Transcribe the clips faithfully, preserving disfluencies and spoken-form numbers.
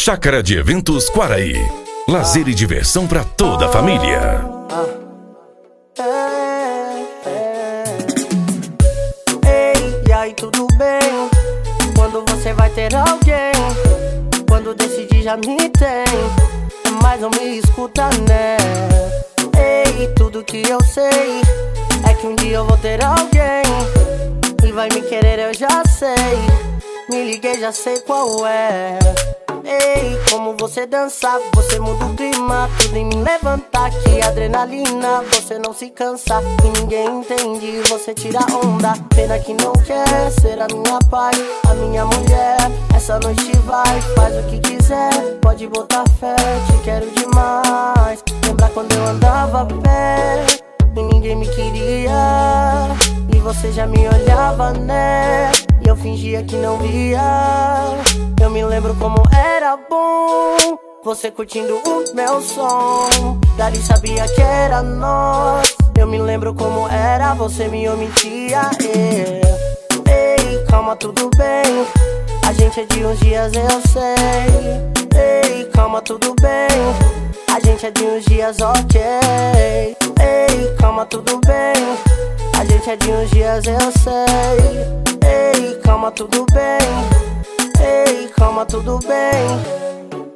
Chácara de Eventos Quaraí. Lazer e diversão para toda a família. Ei, e aí, tudo bem? Quando você vai ter alguém? Quando decidir já me tem, mas não me escuta, né? Ei, tudo que eu sei é que um dia eu vou ter alguém e vai me querer, eu já sei. Me liguei, já sei qual é. Ei, como você dança, você muda o clima, tudo em me levantar, que adrenalina. Você não se cansa e ninguém entende, você tira onda. Pena que não quer ser a minha paz, a minha mulher. Essa noite vai, faz o que quiser, pode botar fé, te quero demais. Lembra quando eu andava a pé e ninguém me queria, e você já me olhava, né? E eu fingia que não via. Eu me lembro como era bom você curtindo o meu som. Dali sabia que era nós. Eu me lembro como era, você me omitia, yeah. Ei, calma, tudo bem, a gente é de uns dias, eu sei. Ei, calma, tudo bem, a gente é de uns dias, ok. Ei, calma, tudo bem, a gente é de uns dias, eu sei. Ei, calma, tudo bem. Ei, calma, tudo bem.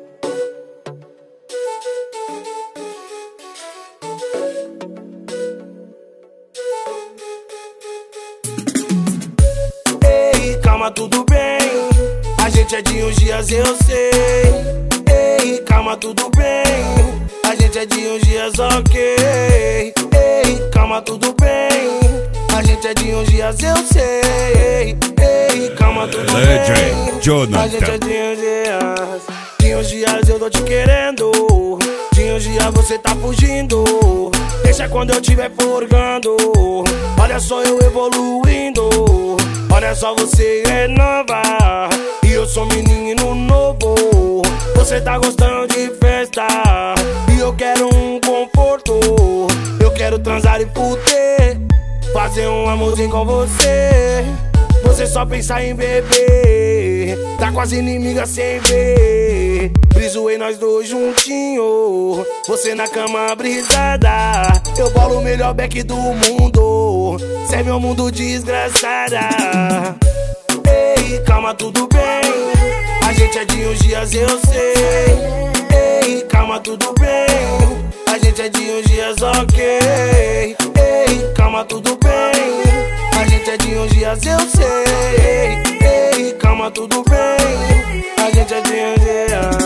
Ei, calma, tudo bem, a gente é de uns dias, eu sei. Ei, calma, tudo bem, a gente é de uns dias, ok. Ei, calma, tudo bem, a gente é de uns dias, eu sei. Ei, calma, tudo bem, Jonathan. a gente é de uns dias. De uns dias eu tô te querendo, de uns dias você tá fugindo. Deixa quando eu tiver forgando, olha só eu evoluindo. Olha só, você é nova e eu sou menino novo. Você tá gostando de festa e eu quero um conforto. Eu quero transar e fuder, fazer um amorzinho com você. Você só pensa em beber, tá com as inimigas sem ver. Briso e nós dois juntinho, você na cama brisada. Eu bolo o melhor back do mundo, cê é meu mundo, desgraçada. Ei, calma, tudo bem, a gente é de uns dias, eu sei. Ei, calma, tudo bem, a gente é de uns dias, ok. Ei, calma, tudo bem, a gente é de uns dias, eu sei. Ei, calma, tudo bem, a gente é de uns dias.